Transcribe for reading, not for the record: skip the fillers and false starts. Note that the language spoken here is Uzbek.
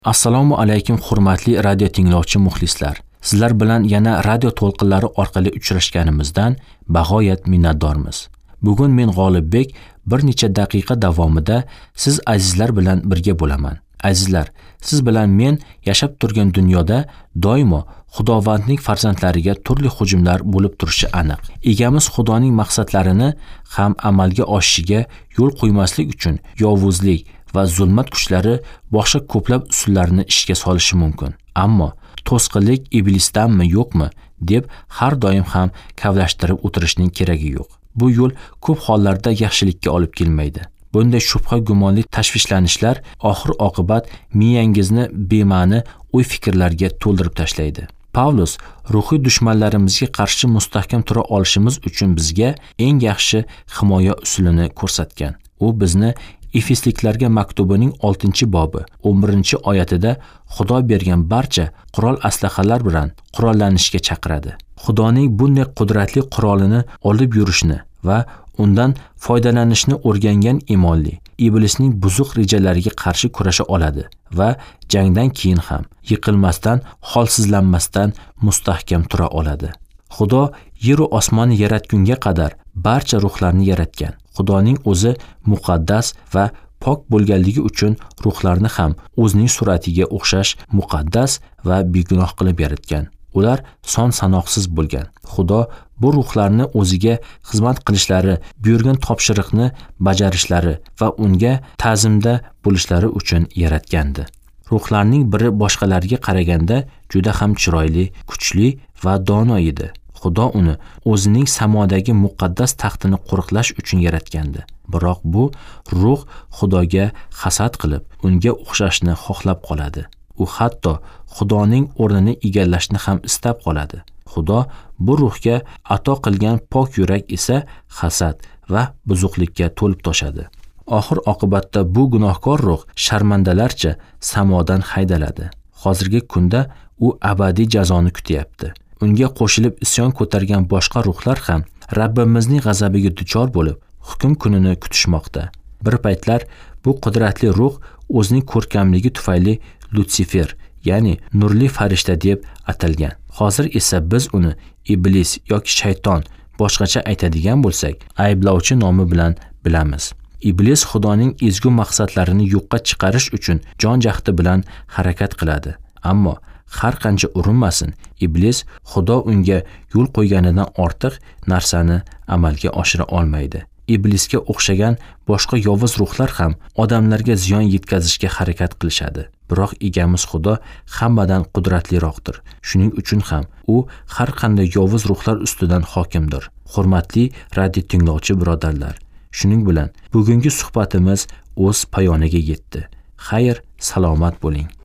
Assalomu alaykum hurmatli radio tinglovchi muxlislar. Sizlar bilan yana radio to'lqinlari orqali uchrashganimizdan bag'oyat minnatdormiz. Bugun men G'olibbek bir necha daqiqa davomida siz azizlar bilan birga bo'laman. Azizlar, siz bilan men yashab turgan dunyoda doimo Xudovandning farzandlariga turli hujumlar bo'lib turishi aniq. Egamiz Xudoning maqsadlarini ham amalga oshishiga yo'l qo'ymaslik uchun yovuzlik va zulmat kuchlari boshqa ko'plab usullarni ishga solishi mumkin. Ammo to'sqinlik iblisdanmi yo'qmi deb har doim ham kavlashtirib o'tirishning keragi yo'q. Bu yo'l ko'p hollarda yaxshilikka olib kelmaydi. Bunday shubha gumonli tashvishlanishlar oxir oqibat miyangizni bema'ni o'y-fikrlarga to'ldirib tashlaydi. Pavlus ruhiy dushmanlarimizga qarshi mustahkam tura olishimiz uchun bizga eng yaxshi himoya usulini ko'rsatgan. U bizni Efesliklarga maktubining 6-bobi 11-oyatida Xudo bergan barcha qurol-aslahalar bilan qurollanishga chaqiradi. Xudoning bunday qudratli qurolini olib yurishni va undan foydalanishni o'rgangan iymonli iblisning buzuq rejalariga qarshi kurasha oladi va jangdan keyin ham yiqilmasdan, holsizlanmasdan mustahkam tura oladi. Xudo yer va osmonni yaratgunga qadar barcha ruhlarni yaratgan. Xudoning o'zi muqaddas va pok bo'lganligi uchun ruhlarni ham o'zining suratiga o'xshash muqaddas va begunoh qilib yaratgan. Ular son sanoqsiz bo'lgan. Xudo bu ruhlarni o'ziga xizmat qilishlari, buyurgan topshiriqni bajarishlari va unga ta'zimda bo'lishlari uchun yaratgandi. Ruhlarning biri boshqalarga qaraganda juda ham chiroyli, kuchli va dono edi. Xudo uni o'zining samodagi muqaddas taxtini qo'riqlash uchun yaratgandi. Biroq bu ruh Xudoga hasad qilib, unga o'xshashni xohlab qoladi. U hatto Xudoning o'rnini egallashni ham istab qoladi. Xudo bu ruhga ato qilgan pok yurak esa hasad va buzuqlikka to'lib toshadi. Oxir oqibatda bu gunohkor ruh sharmandalarcha samodan haydaladi. Hozirgi kunda u abadiy jazoni kutyapti. Unga qo'shilib isyon ko'targan boshqa ruhlar ham Rabbimizning g'azabiga duchor bo'lib, hukm kunini kutishmoqda. Bir paytlar bu qudratli ruh o'zining ko'rkamligi tufayli Lutsifer, ya'ni nurli farishta deb atalgan. Hozir esa biz uni iblis yoki shayton, boshqacha aytadigan bo'lsak, ayblovchi nomi bilan bilamiz. Iblis Xudoning ezgu maqsadlarini yo'qqa chiqarish uchun jon-jahdi bilan harakat qiladi. Ammo har qancha urinmasin, iblis Xudo unga yo'l qo'yganidan ortiq narsani amalga oshira olmaydi. Iblisga o'xshagan boshqa yovuz ruhlar ham odamlarga ziyon yetkazishga harakat qilishadi. Biroq egamiz Xudo hammadan qudratliroqdir. Shuning uchun ham u har qanday yovuz ruhlar ustidan hokimdir. Hurmatli radio tinglovchi birodarlar, shuning bilan bugungi suhbatimiz o'z poyoniga yetdi. Xayr, salomat bo'ling.